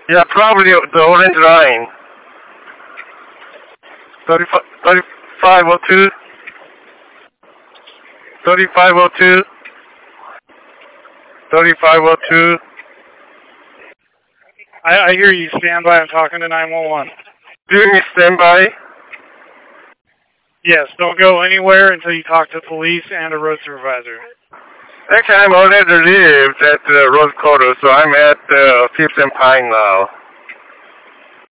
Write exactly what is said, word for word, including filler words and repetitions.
Yeah, probably the orange line. thirty-five, thirty-five oh two. thirty-five oh two. thirty-five oh two. I, I hear you. Stand by. I'm talking to nine one one. Doing a standby? Yes, don't go anywhere until you talk to police and a road supervisor. Actually, I'm already arrived at the Rose Quarter, so I'm at uh, Fifth and Pine now.